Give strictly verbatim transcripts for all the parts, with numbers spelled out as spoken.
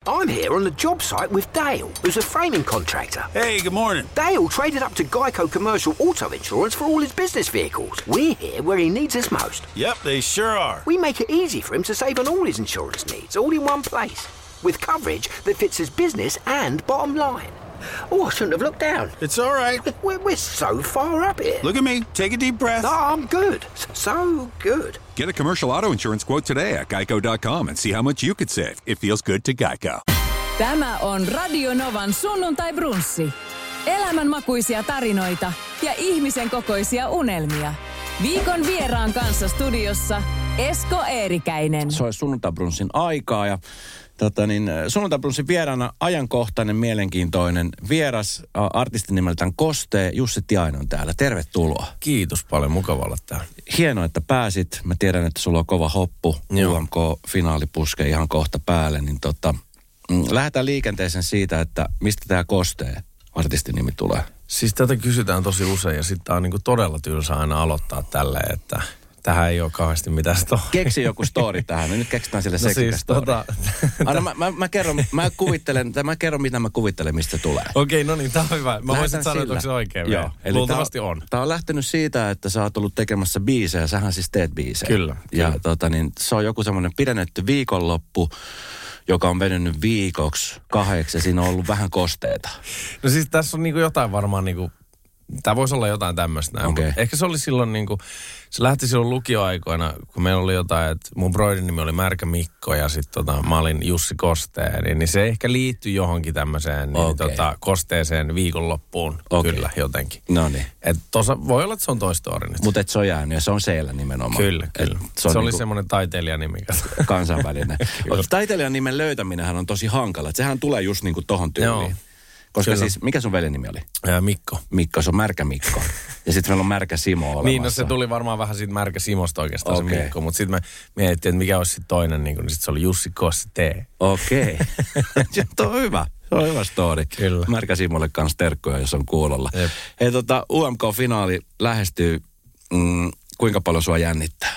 I'm here on the job site with Dale, who's a framing contractor. Hey, good morning. Dale traded up to Geico Commercial Auto Insurance for all his business vehicles. We're here where he needs us most. Yep, they sure are. We make it easy for him to save on all his insurance needs, all in one place, with coverage that fits his business and bottom line. Oh, I shouldn't have looked down. It's all right. We're, we're so far up here. Look at me. Take a deep breath. No, I'm good. So good. Get a commercial auto insurance quote today at geico dot com and see how much you could save. It feels good to Geico. Tämä on Radio Novan sunnuntai-brunssi. Elämänmakuisia tarinoita ja ihmisen kokoisia unelmia. Viikon vieraan kanssa studiossa Esko Eerikäinen. Se olisi sunnuntai-brunssin aikaa ja tota niin, sunnuntai-brunssin vieraana ajankohtainen, mielenkiintoinen vieras, artistin nimeltään Kostee. Jussi Tiainen on täällä. Tervetuloa. Kiitos paljon, mukava olla täällä. Hienoa, että pääsit. Mä tiedän, että sulla on kova hoppu. Joo. U M K-finaali puskee ihan kohta päälle. Niin tota, lähdetään liikenteeseen siitä, että mistä tämä Kostee artistin nimi tulee. Siis tätä kysytään tosi usein ja sitten on niinku todella tylsä aina aloittaa tälleen, että tähän ei ole kauheasti mitään story. Keksi joku story tähän. Me nyt keksitään sille no seksikä siis, story. Tota, Anna, mä, mä, mä, kerron, mä kuvittelen, tai mä kerron, mitä mä kuvittelen, mistä se tulee. Okei, okay, no niin, tää on hyvä. Mä Lähdetään voisin sanoa, sillä. että onko se oikein. Joo. Eli luultavasti tää, on. Tää on lähtenyt siitä, että sä oot ollut tekemässä biisejä. Sähän siis teet biisejä. Kyllä. Ja kyllä. Tota, niin, se on joku semmoinen pidennetty viikonloppu, joka on venynyt viikoksi, kahdeksi, ja siinä on ollut vähän kosteita. No siis tässä on niinku jotain varmaan niinku, tää voisi olla jotain tämmöistä. Okay. Ehkä se oli silloin niinku, se lähti silloin lukioaikoina, kun meillä oli jotain, että mun broidin nimi oli Märkä Mikko ja sitten tota, mä olin Jussi Kostee, niin, niin se ehkä liittyi johonkin tämmöiseen niin, okay. tota, kosteeseen viikonloppuun okay. kyllä jotenkin. No niin. Että tossa voi olla, että se on Toy Story nyt. Mutta et se on jäänyt ja se on siellä nimenomaan. Kyllä, kyllä. Et se, se on se oli niinku semmoinen taiteilijan nimi. kansainvälinen. Taiteilijan nimen löytäminenhän on tosi hankala. Et sehän tulee just niinku tohon tyyliin. Joo. Koska Kyllä. siis, mikä sun veljen nimi oli? Ää, Mikko. Mikko, se on Märkä Mikko. Ja sitten meillä on Märkä Simo olemassa. Niin, no se tuli varmaan vähän siitä Märkä Simosta oikeastaan okay. se Mikko. Mutta sitten me mietittiin, että mikä olisi sitten toinen, niin, niin sitten se oli Jussi Kostee. Okei. Okay. Se on hyvä. Se on hyvä story. Kyllä. Märkä Simolle kanssa terkkoja, jos on kuulolla. Jep. Hei, tota, U M K-finaali lähestyy. Mm, kuinka paljon sua jännittää?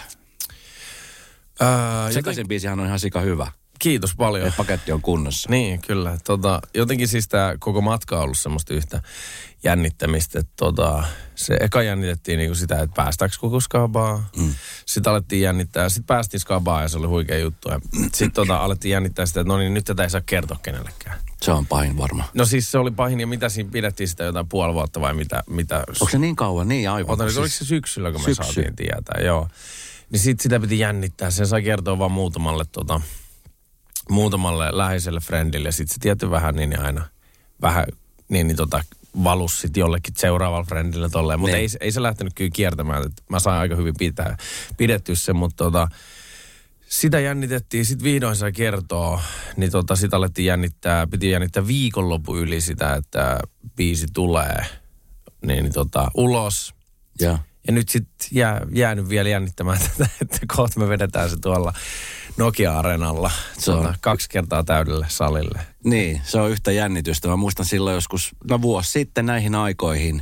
Ää, Sekaisin joten... biisihän on ihan sika hyvä. Kiitos paljon. Ja paketti on kunnossa. Niin, kyllä. Tota, jotenkin siis tämä koko matka on ollut semmoista yhtä jännittämistä. Että tota, se eka jännitettiin niinku sitä, että päästäänkö koko skabaa. Mm. Sitten alettiin jännittää. Sitten päästiin skabaa ja se oli huikea juttu. Sitten tota, alettiin jännittää sitä, että no niin, nyt tätä ei saa kertoa kenellekään. Se on pahin varmaan. No siis se oli pahin. Ja mitä siinä pidettiin sitä jotain puoli vuotta vai mitä? mitä... Onko se niin kauan? Niin aivan. Otan, siis... oliko se syksyllä, kun Syksy. me saatiin tietää? Joo. Niin sitten sitä piti jännittää. Sen sai kertoa vaan muutamalle tota... muutamalle läheiselle friendille, ja sitten se tietty vähän niin aina vähän niin, niin tota, valus sitten jollekin seuraavalle friendille tolleen, mutta ei, ei se lähtenyt kyllä kiertämään, että mä sain aika hyvin pitää, pidetty sen, mutta tota, sitä jännitettiin, sitten vihdoin sai kertoa, niin tota, sitä alettiin jännittää, piti jännittää viikonloppu yli sitä, että biisi tulee niin, niin tota, ulos. Ja, ja nyt sitten jää, jäänyt vielä jännittämään tätä, että kohta me vedetään se tuolla Nokia-areenalla Se on tuota, kaksi kertaa täydelle salille. Niin, se on yhtä jännitystä. Mä muistan silloin joskus, no vuosi sitten näihin aikoihin.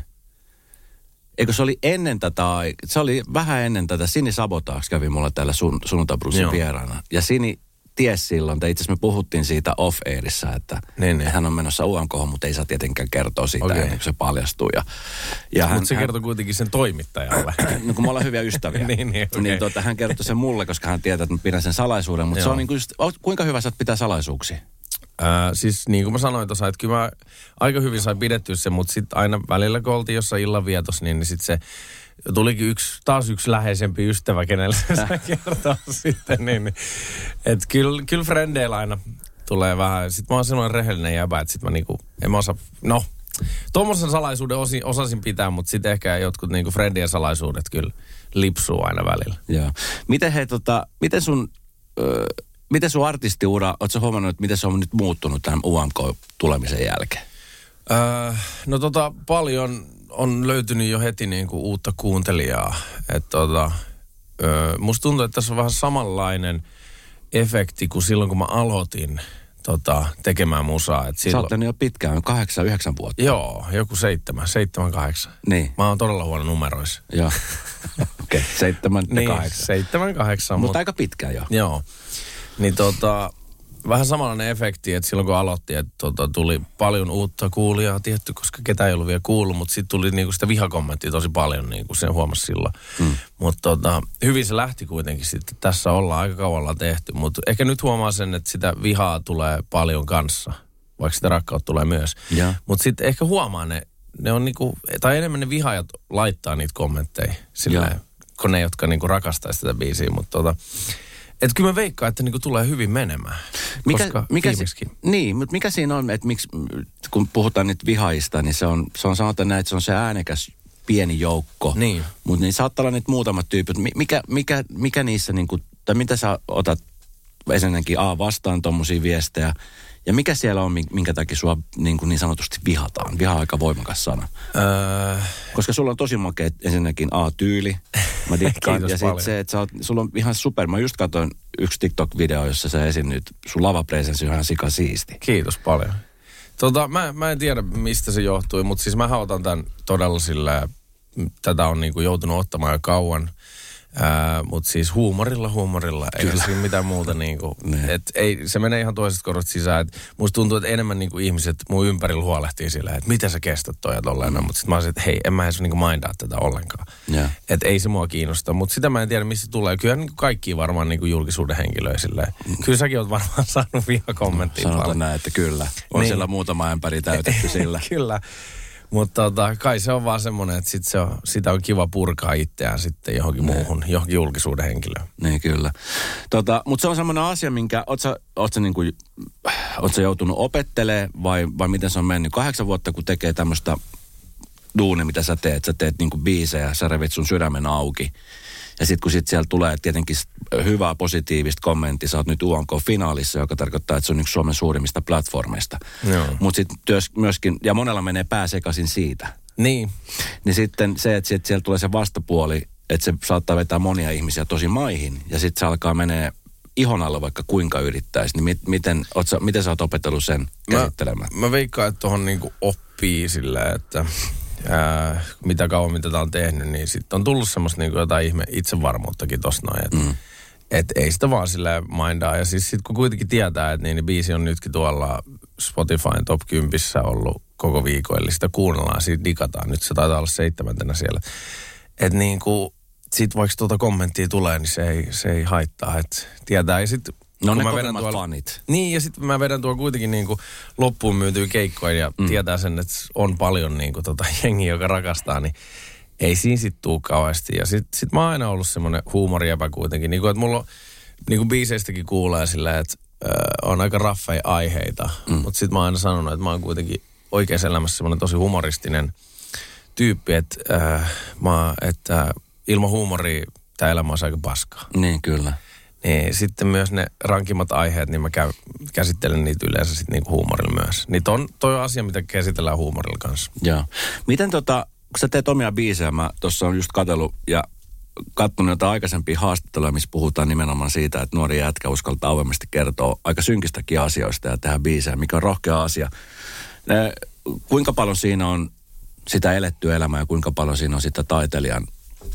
Eikö se oli ennen tätä, se oli vähän ennen tätä, Sini Sabotage kävi mulla täällä sun, sunnuntai-brunssin vieraana. Ja Sini ties silloin, että itse asiassa me puhuttiin siitä off-airissa, että niin, niin. hän on menossa U M K:hon, mutta ei saa tietenkään kertoa sitä okay. ennen kuin se paljastuu. Ja, ja mutta se kertoi kuitenkin sen toimittajalle. No kun me ollaan hyviä ystäviä. niin, niin, okay. niin tota, hän kertoi sen mulle, koska hän tietää, että mä pidän sen salaisuuden. Mutta se on niin kuin just, kuinka hyvä sä oot pitää salaisuuksia? Ää, siis niin kuin mä sanoin tuossa, että kyllä mä aika hyvin sain pidettyä se, mutta sitten aina välillä kun oltiin jossain illanvietossa, niin, niin sitten se tulikin yksi, taas yksi läheisempi ystävä, kenelle se saa kertoa sitten. Niin, niin. Että kyllä, kyllä frendeillä aina tulee vähän. Sitten mä oon sellainen rehellinen jäbä, että sitten mä niinku, en mä osaa, no, tuommoisen salaisuuden osin, osasin pitää, mutta sitten ehkä jotkut niinku frendien salaisuudet kyllä lipsuu aina välillä. Joo. Miten hei tota, miten sun, ö, miten sun artistiura, ootko sä huomannut, että miten se on nyt muuttunut tämän U M K-tulemisen jälkeen? Öö, no tota, paljon on löytynyt jo heti niinku uutta kuuntelijaa. Että tota, öö, musta tuntuu, että tässä on vähän samanlainen efekti kuin silloin, kun mä aloitin tota, tekemään musaa. Et silloin... Sä oot tehnyt jo pitkään, kahdeksan, yhdeksän vuotta. Joo, joku seitsemän, seitsemän, kahdeksan. Niin. Mä oon todella huono numeroissa. Joo. Okei, okay. seitsemän ja niin, kahdeksan. seitsemän, kahdeksan. Mutta mut... aika pitkään jo. Joo. Niin tota, vähän samanlainen efekti, että silloin kun aloitti, että tota, tuli paljon uutta kuulijaa tietty, koska ketä ei ollut vielä kuullut, mutta sitten tuli niinku sitä vihakommenttia tosi paljon, niin kuin sen huomasi silloin. Mm. Mutta tota, hyvin se lähti kuitenkin sitten. Tässä ollaan aika kauan tehty, mutta ehkä nyt huomaa sen, että sitä vihaa tulee paljon kanssa, vaikka sitä rakkautta tulee myös. Mutta sitten ehkä huomaa ne, ne on niinku, tai enemmän ne vihaajat laittaa niitä kommentteja silleen, kun ne, jotka niinku rakastaa sitä biisiä, mutta tota... Että kyllä mä veikkaan, että niinku tulee hyvin menemään, mikä, koska mikä si- Niin, mutta mikä siinä on, että miksi, kun puhutaan nyt vihaajista, niin se on, se on sanotaan näin, että se on se äänekäs pieni joukko. Niin. Mutta niin saattaa olla niitä muutamat tyypit. Mikä, mikä, mikä niissä, niinku, tai mitä sä otat ensinnäkin A vastaan tommosia viestejä, ja mikä siellä on, minkä takia sua niin, kuin niin sanotusti vihataan? Viha on aika voimakas sana. Öö... Koska sulla on tosi makea ensinnäkin A-tyyli. Mä dikkaan. Ja sitten se, että sä oot, sulla on ihan super. Mä just katsoin yksi TikTok-video, jossa sä esiinnyt. Sun lavapresenssi on ihan sika siisti. Kiitos paljon. Tota, mä, mä en tiedä, mistä se johtui, mutta siis mä otan tämän todella sillä, tätä on niinku joutunut ottamaan jo kauan. Ää, mut siis huumorilla, huumorilla. Ei siinä mitään muuta niinku. Et ei, se menee ihan toisesta korvasta sisään. Et musta tuntuu, että enemmän niinku ihmiset mun ympärillä huolehtii sillä, että miten sä kestät toi ja tolleen. Mm. Mutta sit mä olisin, että hei, en mä edes niinku mindaa tätä ollenkaan. Yeah. Että ei se mua kiinnosta. Mutta sitä mä en tiedä, mistä tulee. Kyllä niinku kaikki varmaan niinku julkisuuden henkilöä silleen. Mm. Kyllä säkin oot varmaan saanut vihakommenttia. Sanotaan paljon. Näin, että kyllä. On niin. Siellä muutama ämpäri täytetty sillä. Kyllä. Mutta tota, kai se on vaan semmoinen, että sit se on, sitä on kiva purkaa itseään sitten johonkin ne. muuhun, johonkin julkisuuden henkilöön. Niin, kyllä. Tota, mutta se on semmoinen asia, minkä, oot sä, oot sä, niinku, oot sä joutunut opettelemaan vai, vai miten se on mennyt? Kahdeksan vuotta, kun tekee tämmöistä duunia, mitä sä teet, sä teet niinku biisejä, sä revit sun sydämen auki. Ja sitten kun sit siellä tulee tietenkin hyvää positiivista kommenttia, sä oot nyt U M K-finaalissa, joka tarkoittaa, että se on yksi Suomen suurimmista platformeista. Mutta sitten myöskin, ja monella menee pää sekaisin siitä. Niin. Niin sitten se, että sit siellä tulee se vastapuoli, että se saattaa vetää monia ihmisiä tosi maihin, ja sitten se alkaa menee ihon alla vaikka kuinka yrittäisi. Niin mit, miten, sä, miten sä oot opetellut sen käsittelemään? Mä, mä veikkaan, että tuohon niinku oppii silleen, että... Ää, mitä kauan mitä tää on tehnyt, niin sitten on tullut semmoista niinku jotain ihme itsevarmuuttakin tossa noin, että mm. et ei sitä vaan silleen mindaa. Ja siis sit kun kuitenkin tietää, että niin, niin biisi on nytkin tuolla Spotifyn top kympissä ollut koko viikon, eli sitä kuunnellaan, siitä digataan. Nyt se taitaa olla seitsemäntenä siellä. Että niinku, sit vaikka tuota kommenttia tulee, niin se ei, se ei haittaa, että tietää. Ja sit no ne kovimmat tuolla, fanit. Niin, ja sitten mä vedän tuolla kuitenkin niinku loppuun myytyy keikkoja ja mm. tietää sen, että on paljon niinku tota jengiä, joka rakastaa, niin ei siinä sit tuu kauheasti. Ja sit, sit mä oon aina ollut semmoinen huumoriäpä kuitenkin. Niinku, että mulla on, niinku biiseistäkin kuulee silleen, että äh, on aika raffeja aiheita. Mm. Mutta sit mä oon aina sanonut, että mä oon kuitenkin oikeassa elämässä semmoinen tosi humoristinen tyyppi, että, äh, mä, että ilman huumoria tää elämä on aika paskaa. Niin, kyllä. Niin sitten myös ne rankimmat aiheet, niin mä käyn, käsittelen niitä yleensä sitten niinku huumorilla myös. Niin on toi on asia, mitä käsitellään huumorilla kanssa. Joo. Miten tota, kun sä teet omia biisejä, mä tuossa on just katsellut ja katsonut jotain aikaisempia haastatteluja, missä puhutaan nimenomaan siitä, että nuori jätkä uskaltaa avoimesti kertoa aika synkistäkin asioista ja tehdä biisejä, mikä on rohkea asia. Ne, kuinka paljon siinä on sitä elettyä elämää ja kuinka paljon siinä on sitä taiteilijan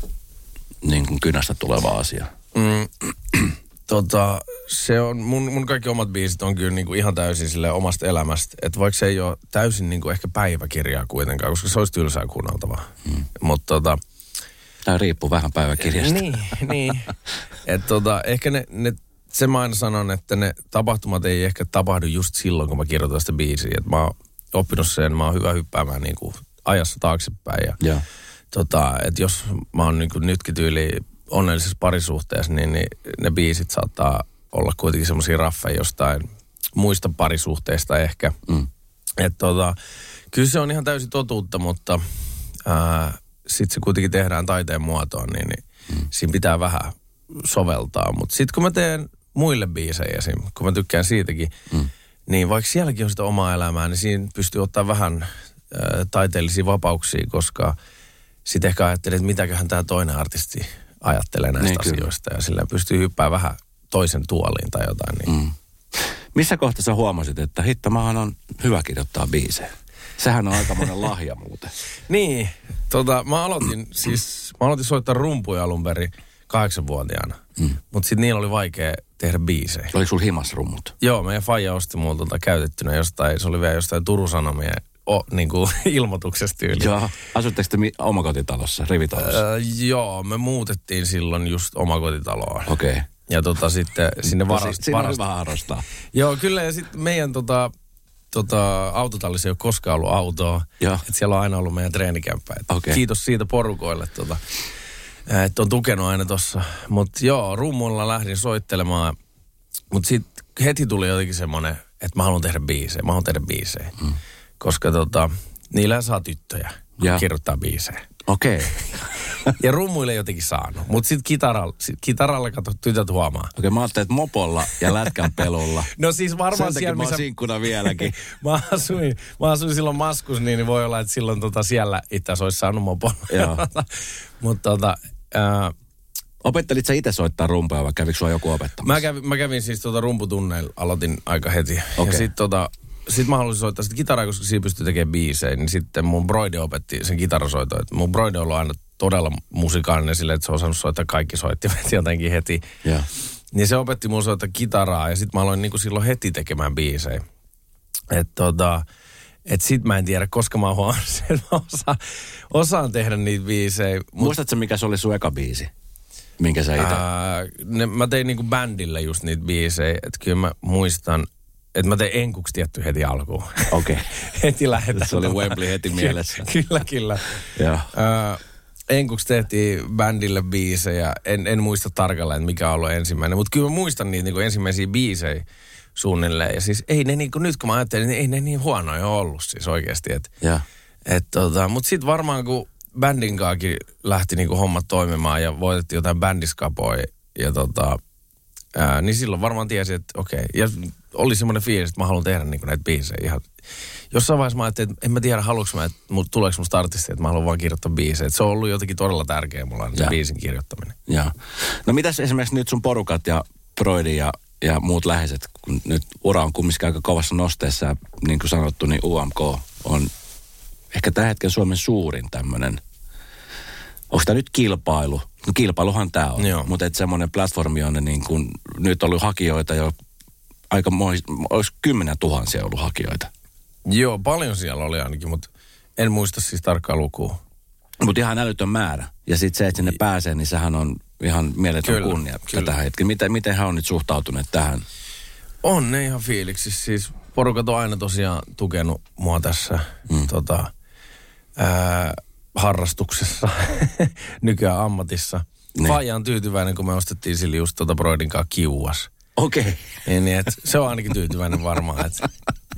niin kuin kynästä tulevaa asiaa? Mm, tota, se on, mun, mun kaikki omat biisit on kyllä niinku ihan täysin sille omasta elämästä. Että vaikka se ei ole täysin niinku ehkä päiväkirjaa kuitenkaan, koska se olisi tylsää kuunneltavaa. Mm. Mutta tota... Tämä riippuu vähän päiväkirjasta. Niin, niin. Että tota, ehkä ne, ne, se mä aina sanon, että ne tapahtumat ei ehkä tapahdu just silloin, kun mä kirjoitan sitä biisiä. Että mä oon oppinut sen, mä oon hyvä hyppäämään niinku ajassa taaksepäin. Ja, ja. Tota, että jos mä oon niinku nytkin tyyli onnellisessa parisuhteessa, niin, niin ne biisit saattaa olla kuitenkin semmoisia raffeja jostain muista parisuhteista ehkä. Mm. Että tota, kyllä se on ihan täysin totuutta, mutta sitten se kuitenkin tehdään taiteen muotoon, niin, niin mm. siinä pitää vähän soveltaa. Mutta sitten kun mä teen muille biisejä esim, kun mä tykkään siitäkin, mm. niin vaikka sielläkin on sitä omaa elämää, niin siinä pystyy ottaa vähän ää, taiteellisia vapauksia, koska sitten ehkä ajattelee, että mitäköhän tämä toinen artisti ajattelee näistä niin, asioista. Kyllä. Ja sillä pystyy hyppää vähän toisen tuoliin tai jotain. Niin. Mm. Missä kohtaa sä huomasit, että hitto, mähän on hyvä kirjoittaa biisejä? Sehän on aika monen lahja muuten. Niin, tota, mä aloitin siis, mä aloitin soittaa rumpuja alun perin kahdeksanvuotiaana. Mm. Mutta sitten niillä oli vaikea tehdä biisejä. Oliko sulla himas rummut? Joo, meidän faija osti mulla tota käytettynä jostain, se oli vielä jostain Turun Sanomien o, niin kuin ilmoituksesta tyyliin. Joo. Asutteko te mi- omakotitalossa, rivitalossa? Öö, joo, me muutettiin silloin just omakotitaloon. Okei. Okay. Ja tota sitten sinne varast... Siinä varast... on hyvä harrastaa. Joo, kyllä ja sitten meidän tota, tota, autotallissa ei ole koskaan ollut autoa. Että siellä on aina ollut meidän treenikämppä. Okay. Kiitos siitä porukoille, tota, että on tukenut aina tossa. Mutta joo, rummuilla lähdin soittelemaan. Mutta sitten heti tuli jotenkin semmoinen, että mä haluan tehdä biisejä. Mä haluan tehdä biisejä. Mm. Koska tota, niillä saa tyttöjä, kun ja. kirjoittaa biisejä. Okei. Okay. Ja rummuille ei jotenkin saanut. Mutta sitten kitaralla, sit kitaralla kato, tytöt huomaa. Okei, okay, mä ajattelin, että mopolla ja lätkän pelulla. No siis varmaan sen siellä, missä... missä... mä sinkkuna vieläkin. mä, asuin, mä asuin silloin Maskus, niin voi olla, että silloin tota siellä itse asiassa olisi saanut mopolla. Joo. Mutta tota... Ää... Opettelit sä itse soittaa rumpuja vai kävikö sua joku opettamassa? Mä kävin, mä kävin siis tota rumputunneilla, aloitin aika heti. Okay. Ja sit tota... Sitten mä halusin soittaa sitä kitaraa, koska siinä pystyi tekemään biisejä. Niin sitten mun broidi opetti sen kitarasoiton. Et mun broidi on ollut aina todella musikaalinen silleen, että se on osannut soittaa kaikki soittimet jotenkin heti. Yeah. Niin se opetti mun soittaa kitaraa ja sitten mä aloin niinku silloin heti tekemään biisejä. Että tota, et sit mä en tiedä, koska mä huomaan sen, että mä osaan, osaan tehdä niitä biisejä. Mut, muistatko mikä se oli sun eka biisi? Minkä sä itse? Ää, ne, mä tein niinku bändille just niitä biisejä, että kyllä mä muistan, että mä tein enkuksi tietty heti alkuun. Okei. Okay. Heti lähdetään. Se oli Wembley heti mielessä. Kyllä, kyllä. Joo. Ää, enkuksi tehtiin bändille biisejä. En, en muista tarkalleen, mikä on ollut ensimmäinen. Mutta kyllä mä muistan niitä niin ensimmäisiä biisejä suunnilleen. Ja siis ei ne niin kuin, nyt kun mä ajattelin, niin ei ne niin huonoja ollut siis oikeasti. Et, et, tota, mutta sitten varmaan kun bändin kaakin lähti niin kuin hommat toimimaan ja voitettiin jotain bändiskapoja ja tota, ää, niin silloin varmaan tiesi, että okei. Ja oli semmoinen fiilis, että mä haluan tehdä niin kuin näitä biisejä ihan. Jossain vaiheessa mä ajattelin, että en mä tiedä, haluanko mä, että tuleeko musta artisti, että mä haluan vaan kirjoittaa biisejä. Että se on ollut jotenkin todella tärkeä mulla, se biisin kirjoittaminen. Joo. No mitäs esimerkiksi nyt sun porukat ja Broidi ja, ja muut läheiset, kun nyt ura on kumminkin aika kovassa nosteessa ja niin kuin sanottu, niin U M K on ehkä tällä hetkellä Suomen suurin tämmöinen, onko tämä nyt kilpailu? No kilpailuhan tämä on, joo. Mutta että semmoinen platformi on niin kuin, nyt on ollut hakijoita jo aika, olisi kymmenen tuhansia ollut hakijoita. Joo, paljon siellä oli ainakin, mutta en muista siis tarkkaa lukua. Mutta ihan älytön määrä. Ja sitten se, että sinne pääsee, niin sehän on ihan mieletön kyllä, kunnia kyllä. Tätä hetkeä. Miten, miten hän on nyt suhtautuneet tähän? On ne ihan fiiliksissä. Siis porukat on aina tosiaan tukenut mua tässä mm. tota, ää, harrastuksessa, nykyään ammatissa. Ne. Faija on tyytyväinen, kun me ostettiin sille just tota Broidin kanssa kiuas. Okei. Okay. Niin, niin että se on ainakin tyytyväinen varmaan, että,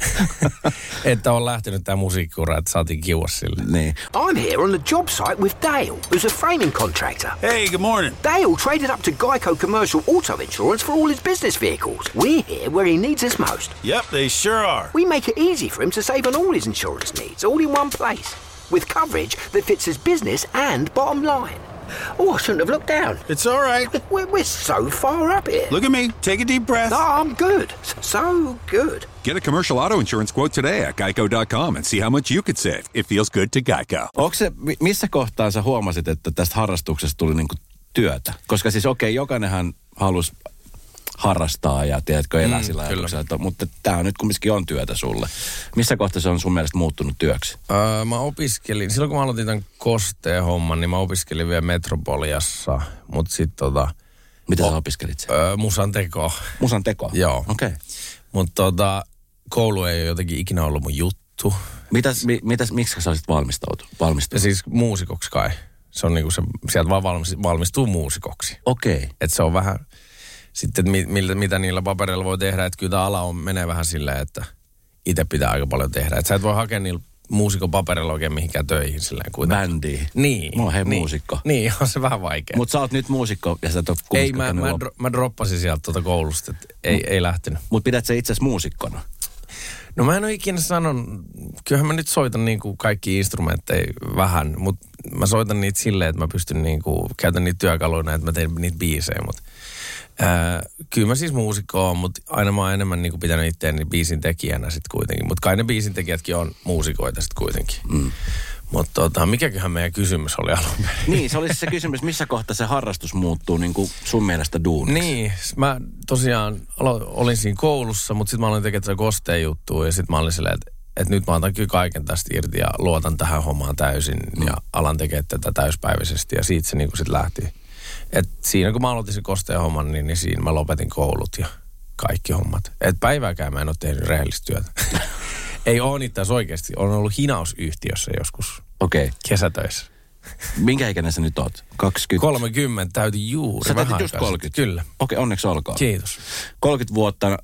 että on lähtenyt tämä musiikkiura, että saatiin kiuas sille. Niin. I'm here on the job site with Dale, who's a framing contractor. Hey, good morning. Dale traded up to Geico Commercial Auto Insurance for all his business vehicles. We're here where he needs us most. Yep, they sure are. We make it easy for him to save on all his insurance needs, all in one place, with coverage that fits his business and bottom line. Oh, I shouldn't have looked down. It's all right. We're, we're so far up here. Look at me. Take a deep breath. No, I'm good. So good. Get a commercial auto insurance quote today at geico dot com and see how much you could save. It feels good to Geico. Onko se, missä kohtaa sä huomasit, että tästä harrastuksesta tuli niinku työtä? Koska siis okei, okay, jokainenhan halusi harrastaa ja tiedätkö elää mm, sillä ajatuksella, mutta tämä on nyt kumminkin on työtä sulle. Missä kohtaa se on sun mielestä muuttunut työksi? Öö, mä opiskelin, silloin kun mä aloitin tämän kosteen homman, niin mä opiskelin vielä Metropoliassa, mutta sitten tota... Mitä o- sä opiskelit sen? Öö, musan tekoa. Musan tekoa? Joo. Okei. Okay. Mutta tota, koulu ei ole jotenkin ikinä ollut mun juttu. Mitäs, mi, mitäs, miksi sä olisit valmistautunut? Valmistunut? Siis muusikoksi kai. Se on niinku se, sieltä vaan valmistuu muusikoksi. Okei. Okay. Että se on vähän... Sitten, että mi, mitä niillä papereilla voi tehdä, että kyllä tämä ala on, menee vähän silleen, että itse pitää aika paljon tehdä. Että sä et voi hakea niillä muusikon paperilla oikein mihinkään töihin silleen kuitenkin. Bändiin. Niin. Mä oon hei niin, muusikko. Niin, on se vähän vaikea. Mutta sä oot nyt muusikko ja sä et ole Ei, mä, mä, dro, mä droppasin sieltä tuota koulusta, että ei, Mut, ei lähtenyt. Mutta pidät sä itse muusikkona? No mä en ole ikinä sanonut, kyllähän mä nyt soitan niinku kaikki instrumentteja vähän, mutta mä soitan niitä silleen, että mä pystyn niinku, käytän niitä työkaluina, että mä teen niitä biisejä, mutta Äh, kyllä mä siis muusikko oon, mutta aina mä oon enemmän niinku pitänyt itseäni biisin tekijänä sit kuitenkin. Mutta kai ne biisin tekijätkin on muusikoita sit kuitenkin. Mm. Mutta tota, mikäköhän meidän kysymys oli alun perin? Niin, se oli se kysymys, missä kohtaa se harrastus muuttuu niin kuin sun mielestä duuniksi? Niin, mä tosiaan alo- olin siinä koulussa, mutta sitten mä olin tekemään tätä kosteen juttua ja sitten mä olin silleen, että et nyt mä otan kyllä kaiken tästä irti ja luotan tähän hommaan täysin mm. ja alan tekemään tätä täyspäiväisesti ja siitä se niin kuin sitten lähti. Et siinä kun mä aloitin sen kosteen homman, niin, niin siinä mä lopetin koulut ja kaikki hommat. Et päivääkään mä en ole tehnyt rehellistä työtä. Ei ole itse asiassa oikeasti. Olen ollut hinausyhtiössä joskus. Okei. Okay. Kesätöissä. Minkä ikäinen sä nyt oot? kaksikymmentä? kolmekymmentä täytin juuri. Sä täytit just kolmekymmentä? Kyllä. Okei, okay, onneksi olkoon. Kiitos. kolmekymmentä vuotta, äh,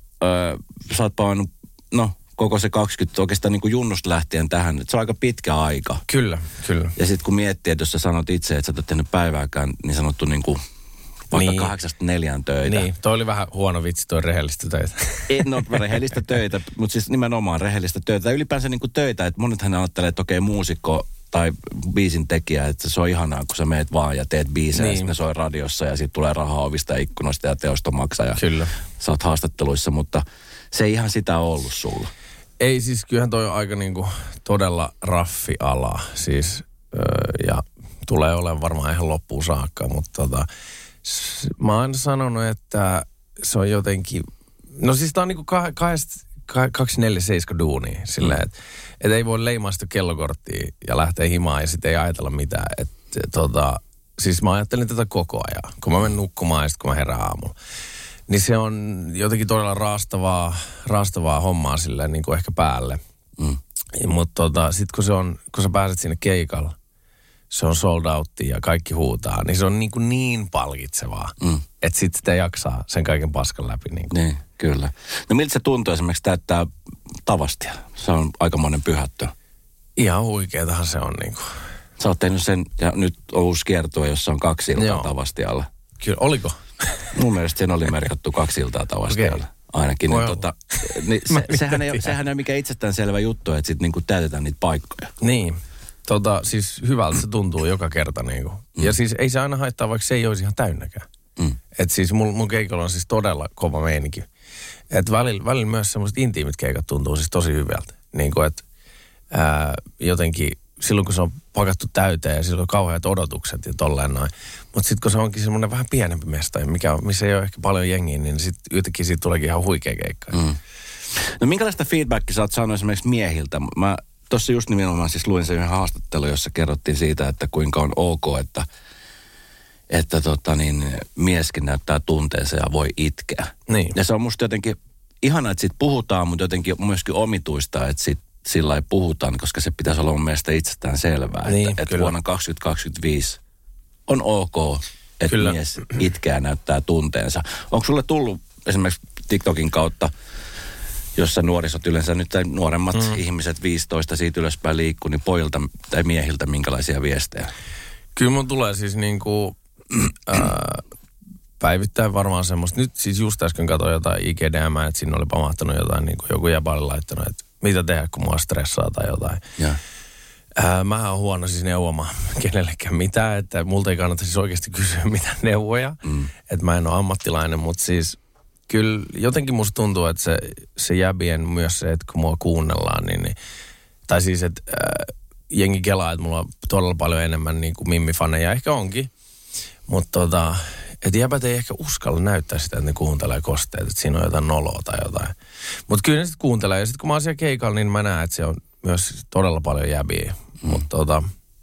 sä oot painut, no koko se kaksikymmentä oikeastaan niin kuin junnusta lähtien tähän. Se on aika pitkä aika. Kyllä, kyllä. Ja sitten kun miettii, että jos sä sanot itse, että sä et ole tehnyt päivääkään niin sanottu niin kuin vaikka niin. kahdeksasta neljään töitä. Niin, toi oli vähän huono vitsi, toi rehellistä töitä. En ole rehellistä töitä, mutta siis nimenomaan rehellistä töitä. Tai ylipäänsä niin kuin töitä, että monethan ajattelee, että okei, muusikko tai biisin tekijä, että se on ihanaa, kun sä meet vaan ja teet biisejä, niin. Ja sitten ne soi radiossa ja sitten tulee rahaa ovista ja ikkunoista ja teosta maksaa. Ja kyllä. Sä oot haastatteluissa, mutta se ei ihan sitä ollut sulla. Ei siis, kyllähän toi on aika niinku todella raffi ala. Siis, öö, ja tulee olemaan varmaan ihan loppuun saakka, mutta tota, s- mä oon aina sanonut, että se on jotenkin, no siis tää on niinku kah- kahdesta, kaksi neljä seitsemän duunia silleen, että et ei voi leimaa sitä kellokorttia ja lähteä himaan ja sitten ei ajatella mitään. Et, tota, siis mä ajattelin tätä koko ajan, kun mä menen nukkumaan ja sitten kun mä herään aamulla. Niin se on jotenkin todella raastavaa, raastavaa hommaa silleen niin kuin ehkä päälle. Mm. Mutta tota, sitten kun, se on, kun sä pääset sinne keikalla, se on sold out ja kaikki huutaa, niin se on niin, kuin niin palkitsevaa, mm. että sitten sitä jaksaa sen kaiken paskan läpi. Niin, kuin. Niin, kyllä. No miltä se tuntuu esimerkiksi täyttää Tavastia? Se on aikamoinen pyhättö. Ihan huikeetahan se on. Niin kuin. Sä oot tehnyt sen, ja nyt on uusi kiertue, jossa on kaksi iltaa Tavastialla. Kyllä, oliko? Mun mielestä siinä oli merkattu kaksi iltaa Tavastialla. Okay. Ainakin. Niin, tota, niin se, sehän, ei, sehän ei ole mikään itsestäänselvä juttu, että sitten niinku täytetään niitä paikkoja. Niin. Tota, siis hyvältä se tuntuu joka kerta. Niinku. Mm. Ja siis ei se aina haittaa, vaikka se ei olisi ihan täynnäkään. Mm. Että siis mun, mun keikolla on siis todella kova meininki. Että välillä, välillä myös semmoiset intiimit keikat tuntuu siis tosi hyvältä. Niin kuin, että ää, jotenkin silloin kun se on pakattu täyteen ja silloin on kauheat odotukset ja tolleen noin. Mutta sitten kun se onkin semmoinen vähän pienempi mesta, mikä on, missä ei ole ehkä paljon jengiä, niin sitten yhtäkkiä siitä tuleekin ihan huikea keikka. Mm. No minkälaista feedbackia sä oot saanut esimerkiksi miehiltä? Mä tuossa just nimenomaan siis luin sen yhden haastattelun, jossa kerrottiin siitä, että kuinka on ok, että, että tota niin, mieskin näyttää tunteensa ja voi itkeä. Niin. Ja se on musta jotenkin ihana, että siitä puhutaan, mutta jotenkin myöskin omituista, että siitä sillä ei puhutaan, koska se pitäisi olla mun mielestä itsestään selvää, niin, että, että vuonna kaksituhattakaksikymmentäviisi on ok, että kyllä. Mies itkeä näyttää tunteensa. Onko sulle tullut esimerkiksi TikTokin kautta, jossa nuorisot yleensä nyt tai nuoremmat mm. ihmiset viisitoista siitä ylöspäin liikkuu, niin pojilta tai miehiltä minkälaisia viestejä? Kyllä mun tulee siis niinku äh, päivittäin varmaan semmoista. Nyt siis just äsken katsoin jotain I G D M, että siinä oli pamahtanut jotain, niin kuin joku jäbä oli laittanut, että mitä tehdä, kun mua stressaa tai jotain. Ja. Ää, mähän on huono siis neuvomaan kenellekään mitään, että multa ei kannata siis oikeasti kysyä mitään neuvoja. Mm. Että mä en ole ammattilainen, mutta siis kyllä jotenkin musta tuntuu, että se, se jäbien myös se, että kun mua kuunnellaan, niin, niin tai siis, että ää, jengi kelaa, että mulla on todella paljon enemmän niin kuin mimmifaneja, ehkä onkin. Mutta tota, että jäbät ei ehkä uskalla näyttää sitä, että ne kuuntelee kosteet, että siinä on jotain noloa tai jotain. Mutta kyllä ne sitten kuuntelee. Ja sitten kun mä oon siellä keikalla, niin mä näen, että se on myös todella paljon jäbiä. Mm. Mutta tota,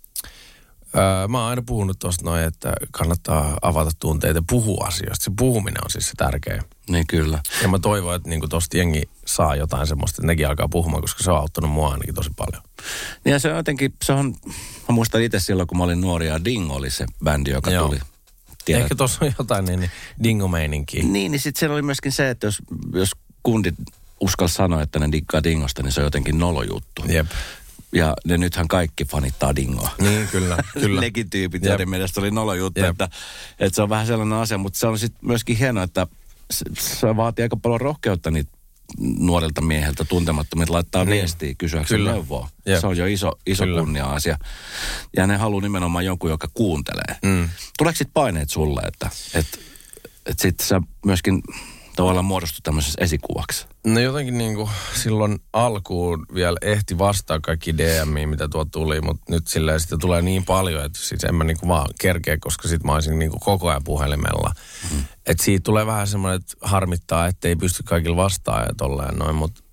öö, mä oon aina puhunut tosta noin, että kannattaa avata tunteita ja puhua asioista. Se puhuminen on siis se tärkeä. Niin kyllä. Ja mä toivon, että niinku tosta jengi saa jotain semmoista, että nekin alkaa puhumaan, koska se on auttanut mua ainakin tosi paljon. Ja se on jotenkin, se on, mä muistan itse silloin, kun mä olin nuori ja Dingo oli se bändi, joka Joo. tuli. Tiedät. Ehkä tuossa on jotain niin, niin dingo-meininkiä. Niin, niin sitten siellä oli myöskin se, että jos, jos kundit uskalsi sanoa, että ne diggaa dingosta, niin se on jotenkin nolojuttu. Jep. Ja ne nythän kaikki fanittaa dingoa. Niin, kyllä, kyllä. Nekin tyypit, joiden mielestä oli nolojuttu, että, että se on vähän sellainen asia. Mutta se on sitten myöskin hienoa, että se, se vaatii aika paljon rohkeutta niitä nuorilta miehiltä tuntemattomilta laittaa niin. viestiä kysyäkseen neuvoa. Jep. Se on jo iso, iso kunnia-asia. Ja ne haluaa nimenomaan jonkun, joka kuuntelee. Mm. Tuleeko sitten paineet sulle, että, että, että sitten sä myöskin tavallaan muodostui tämmöisessä esikuvaksi? No jotenkin niin kuin silloin alkuun vielä ehti vastaa kaikki D M:iin, mitä tuo tuli, mutta nyt silleen sitä tulee niin paljon, että siis en mä niin kuin vaan kerkeä, koska sit mä olisin niin kuin koko ajan puhelimella. Mm. Että siitä tulee vähän semmoinen, että harmittaa, että ei pysty kaikilla vastaamaan ja tolleen noin, mutta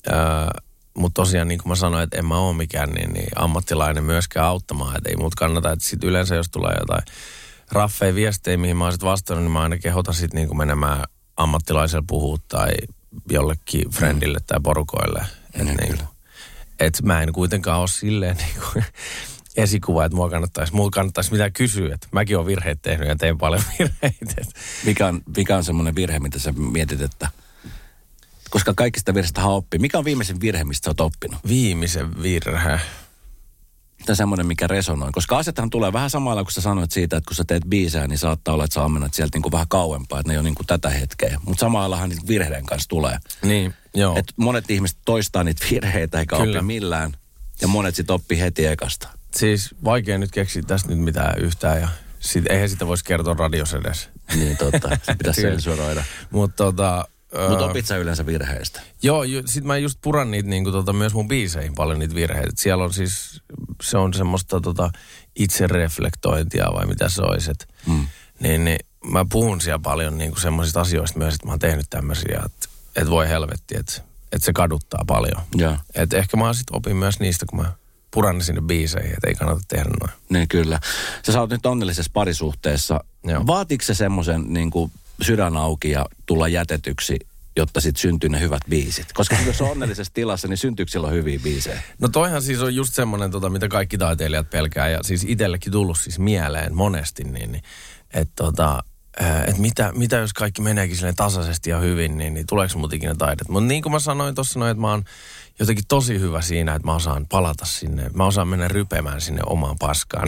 mut tosiaan niin kuin mä sanoin, että en mä ole mikään niin, niin ammattilainen myöskään auttamaan, että ei mut kannata, että sit yleensä jos tulee jotain raffeja viestejä, mihin mä oon sit vastannut, niin mä aina kehotan sit niin kuin menemään ammattilaisella puhua tai jollekin friendille tai porukoille. Että niin, et mä en kuitenkaan ole silleen niin kuin esikuva, että mua kannattaisi, mua kannattaisi mitään kysyä. Että mäkin olen virheitä tehnyt ja teen paljon virheitä. Mikä on, mikä on semmoinen virhe, mitä sä mietit, että koska kaikista virheistä oppii. Mikä on viimeisen virhe, mistä sä oot oppinut? Viimeisen virhe? Tämä semmoinen, mikä resonoi. Koska asiathan tulee vähän samalla, kun sä sanoit siitä, että kun sä teet biisejä, niin saattaa olla, että sä ammennat sieltä niin kuin vähän kauempaa, että ne on niin kuin tätä hetkeä. Mutta samallahan niitä virheiden kanssa tulee. Niin, joo. Et monet ihmiset toistaa niitä virheitä eikä Kyllä. oppi millään. Ja monet sit oppii heti ekasta. Siis vaikea nyt keksiä tästä nyt mitään yhtään ja sit, eihän sitä voisi kertoa radios edes. Niin totta, se pitäisi sensuroida. Mutta tota... Mutta opit sä yleensä virheistä? Joo, sit mä just puran niitä niinku tota, myös mun biiseihin paljon niitä virheitä. Siellä on siis, se on semmoista tota, itsereflektointia vai mitä se olisi. Et, mm. niin, niin mä puhun siellä paljon niinku semmoisista asioista myös, että mä oon tehnyt tämmöisiä, että et voi helvetti, että et se kaduttaa paljon. Ja. Et ehkä mä sit opin myös niistä, kun mä puran ne sinne biiseihin, että ei kannata tehdä noin. Niin kyllä. Sä oot nyt onnellisessa parisuhteessa. Joo. Vaatiko se semmoisen niinku sydän auki ja tulla jätetyksi, jotta sitten syntyy ne hyvät biisit? Koska jos on onnellisessa tilassa, niin syntyykö silloin hyviä biisejä? No toihan siis on just semmoinen, tota, mitä kaikki taiteilijat pelkää. Ja siis itsellekin tullut siis mieleen monesti, niin, niin että tota, et mitä, mitä jos kaikki meneekin silleen tasaisesti ja hyvin, niin, niin tuleeko mut ikinä taidet? Mutta niin kuin mä sanoin tuossa noin, että mä oon jotenkin tosi hyvä siinä, että mä osaan palata sinne. Mä osaan mennä rypemään sinne omaan paskaan.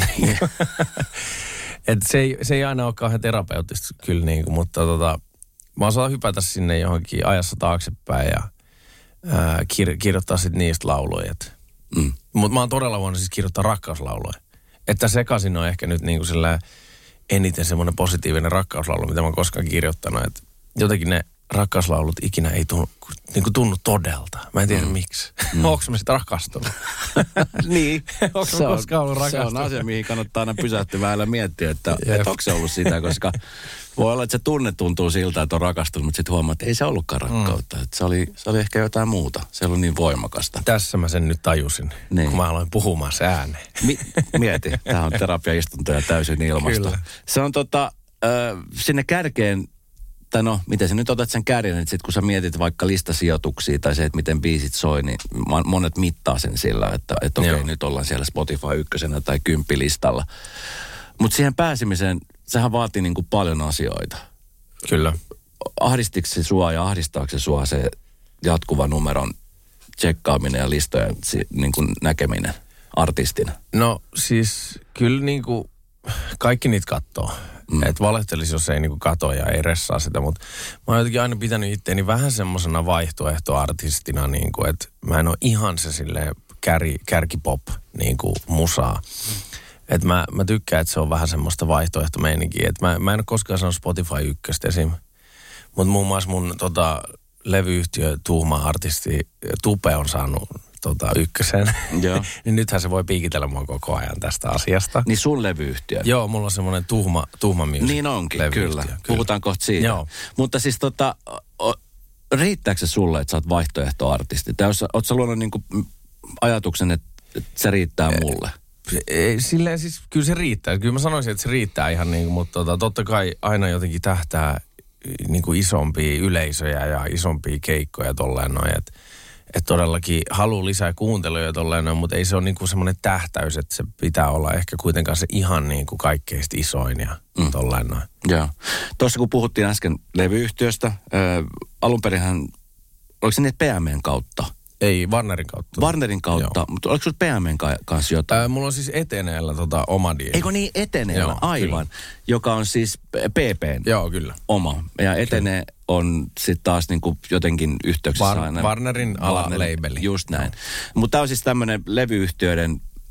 Että se ei, se ei aina ole kauhean terapeuttista kyllä, niin kuin, mutta tota, mä osaan hypätä sinne johonkin ajassa taaksepäin ja ää, kir- kirjoittaa sitten niistä lauluja. Mm. Mutta mä oon todella huono siis kirjoittaa rakkauslauluja. Että sekaisin on ehkä nyt niin kuin sillä eniten semmoinen positiivinen rakkauslaulu, mitä mä oon koskaan kirjoittanut. Et jotenkin ne rakkauslaulut ikinä ei tunnu, niin kuin tunnu todelta. Mä en tiedä mm. miksi. Mm. Onko mä sitä rakastunut? Niin. Onko mä koskaan ollut rakastunut? Se on asia, mihin kannattaa aina pysähtyä vähän ja miettiä, että et onko se ollut sitä, koska voi olla, että se tunne tuntuu siltä, että on rakastunut, mutta sitten huomaa, että ei se ollutkaan rakkautta. Mm. Että se, oli, se oli ehkä jotain muuta. Se oli niin voimakasta. Tässä mä sen nyt tajusin, niin. kun mä aloin puhumaan se ääneen. Mi- mieti, tämä on terapiaistuntoja täysin ilmasta. Kyllä. Se on tota, äh, sinne kärkeen, tai no, miten sä nyt otat sen kärjen, että sit kun sä mietit vaikka listasijoituksia tai se, että miten biisit soi, niin monet mittaa sen sillä, että, että okei, okay, nyt ollaan siellä Spotify ykkösenä tai kymppilistalla. Mutta siihen pääsemiseen, sehän vaatii niin kuin paljon asioita. Kyllä. Ahdistiko se sua ja ahdistaako se sua se jatkuva numeron tsekkaaminen ja listojen niin kuin näkeminen artistina? No siis kyllä niin kuin kaikki niitä katsoo. Mm. Että valehtelisi, jos ei niinku kato ja ei ressaa sitä, mutta mä oon jotenkin aina pitänyt itteeni vähän semmosena vaihtoehtoartistina, niinku, että mä en ole ihan se silleen kär, kärkipop niinku musaa. Että mä, mä tykkään, että se on vähän semmoista vaihtoehtomeininkiä. Että mä, mä en ole koskaan sanonut Spotify ykköstä esim. Mutta muun muassa mun tota, levyyhtiö Tuhma artisti Tupe on saanut tota, ykkösen. Joo. Niin nythän se voi piikitellä mua koko ajan tästä asiasta. Niin sun levyyhtiö? Joo, mulla on semmoinen Tuhma, tuhma music. Niin onkin, kyllä. kyllä. Puhutaan kohta siitä. Joo. Mutta siis tota, o, riittääkö se sulle, että sä oot vaihtoehtoartisti? Tai oot sä luonut niinku ajatuksen, että se riittää mulle? Ei, silleen siis, kyllä se riittää. Kyllä mä sanoisin, että se riittää ihan niin kuin, mutta tota, totta kai aina jotenkin tähtää niin kuin isompia yleisöjä ja isompia keikkoja tolleen noin, että et todellakin haluaa lisää kuunteluja tolleen noin, mutta ei se ole niin kuin semmoinen tähtäys, että se pitää olla ehkä kuitenkaan se ihan niin kuin kaikkeista isoin ja mm. tolleen noin. Joo. Tuossa kun puhuttiin äsken levyyhtiöstä, äh, alunperinhän, oliko se niin P M:n kautta? Ei, Warnerin kautta. Warnerin kautta, joo. Mutta oliko sinulla P M:n kanssa jotain? Ää, mulla on siis Eteneellä tota oma diili. Eikö niin, Eteneellä, joo, aivan. Kyllä. Joka on siis P P:n joo, kyllä. oma. Ja Etene kyllä. on sitten taas niinku jotenkin yhteyksissä Var, aina. Warnerin ala-labeli. Just näin. Mutta tämä on siis tämmöinen levyyhtiöiden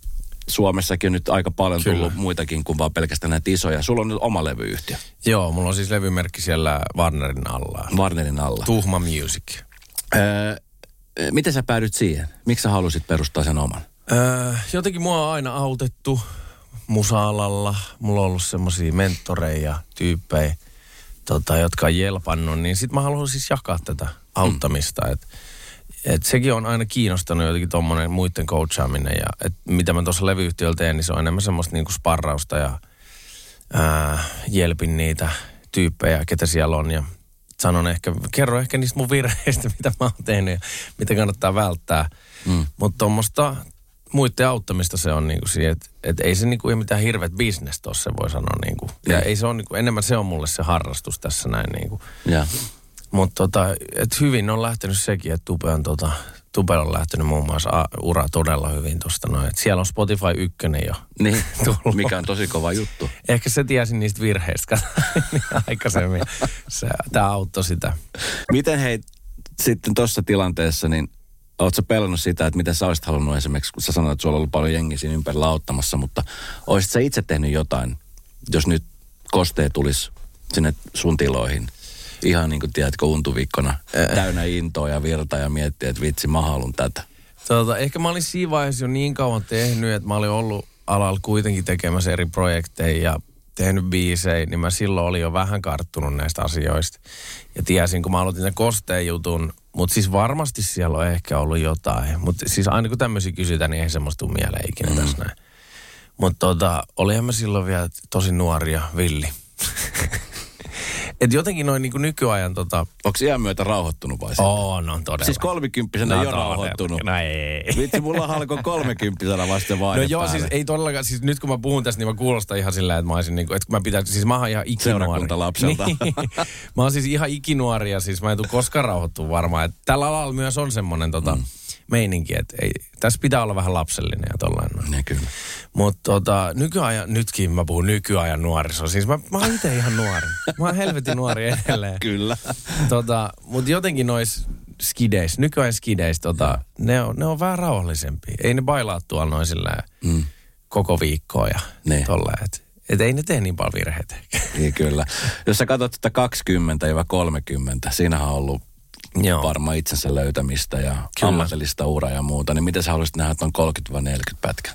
Suomessakin on nyt aika paljon Kyllä. tullut muitakin kuin vaan pelkästään näitä isoja. Sulla on nyt oma levyyhtiö. Joo, mulla on siis levymerkki siellä Warnerin alla. Warnerin alla. Tuhma Music. Öö, miten sä päädyt siihen? Miksi sä halusit perustaa sen oman? Öö, jotenkin mua on aina autettu musa-alalla. Mulla on ollut semmosia mentoreja, tyyppejä, tota, jotka on jelpannut. Niin sit mä haluan siis jakaa tätä auttamista. Mm. Et, et sekin on aina kiinnostanut jotenkin tommonen muiden coachaaminen. Ja et mitä mä tuossa levyyhtiöllä teen, niin se on enemmän semmoista niinku sparrausta ja ää, jelpin niitä tyyppejä, ketä siellä on. Ja sanon ehkä, kerro ehkä niistä mun virheistä, mitä mä oon tehnyt ja mitä kannattaa välttää. Mm. Mutta tuommoista muiden auttamista se on niinku siihen, että et ei se niinku, ei mitään hirveät business tossa, voi sanoa niinku. Ja ei se on niinku, enemmän se on mulle se harrastus tässä näin niinku. Ja. Mutta tota, et hyvin on lähtenyt sekin, että Tupe on tota, Tupel on lähtenyt muun muassa a, ura todella hyvin tosta noin. Et siellä on Spotify ykkönen jo. Niin, mikä on tosi kova juttu. Ehkä se tiesin niistä virheistä aikaisemmin. Se, tää auttoi sitä. Miten hei, sitten tuossa tilanteessa, niin ootko sä pelannut sitä, että miten sä olisit halunnut esimerkiksi, kun sä sanoit, että sulla on ollut paljon jengiä siinä ympärillä auttamassa, mutta olisit sä itse tehnyt jotain, jos nyt Kostee tulisi sinne sun tiloihin, ihan niin kuin tiedätkö untuvikkona, täynnä intoa ja virtaa ja miettiä, että vitsi, mä haluan tätä. Tota, ehkä mä olin siinä vaiheessa jo niin kauan tehnyt, että mä olin ollut alalla kuitenkin tekemässä eri projekteja ja tehnyt biisejä, niin mä silloin olin jo vähän karttunut näistä asioista. Ja tiesin, kun mä aloitin tämän Kosteen jutun, mutta siis varmasti siellä on ehkä ollut jotain. Mutta siis aina kun tämmöisiä kysytään, niin ei semmoista tule mieleen ikinä mm. tässä näin. Mutta tota, olihan mä silloin vielä tosi nuori ja villi. Et jotenkin noin niinku nykyajan tota... Onko iän myötä rauhoittunut vai sitä? On, on todella. Siis kolmikymppisenä no, jo rauhoittunut. No ei. Vitsi, mulla alkoi kolmekymppisenä vasta vaihde No joo, päälle. siis ei todellakaan, siis nyt kun mä puhun tästä, niin mä kuulostan ihan sillä, että mä olisin niinku, että mä pitäisin, siis mä oon ihan ikinuori. Seurakuntalapselta. Niin. Mä oon siis ihan ikinuori ja siis mä en tule koskaan rauhoittua varmaan. Että tällä alalla myös on semmoinen tota... Mm. meininki, että ei, tässä pitää olla vähän lapsellinen ja tollainen. Ne kyllä. Mutta tota, nykyajan, nytkin mä puhun nykyajan nuoriso. Siis mä, mä oon itse ihan nuori. Mä oon helvetin nuori edelleen. Kyllä. Tota, mutta jotenkin nois skideissä, nykyajan skideissä, tota, ne, on, ne on vähän rauhallisempia. Ei ne bailaa tuolla noin silleen mm. koko viikkoa ja tolleen. Että et ei ne tee niin paljon virheitä. Niin kyllä. Jos sä katsot tätä kaksikymmentä kolmekymmentä, siinähän on ollut Joo. varmaan itsensä löytämistä ja Kyllä. ammatillista uraa ja muuta, niin miten sä haluaisit nähdä tuon kolmekymmentä neljäkymmentä pätkä?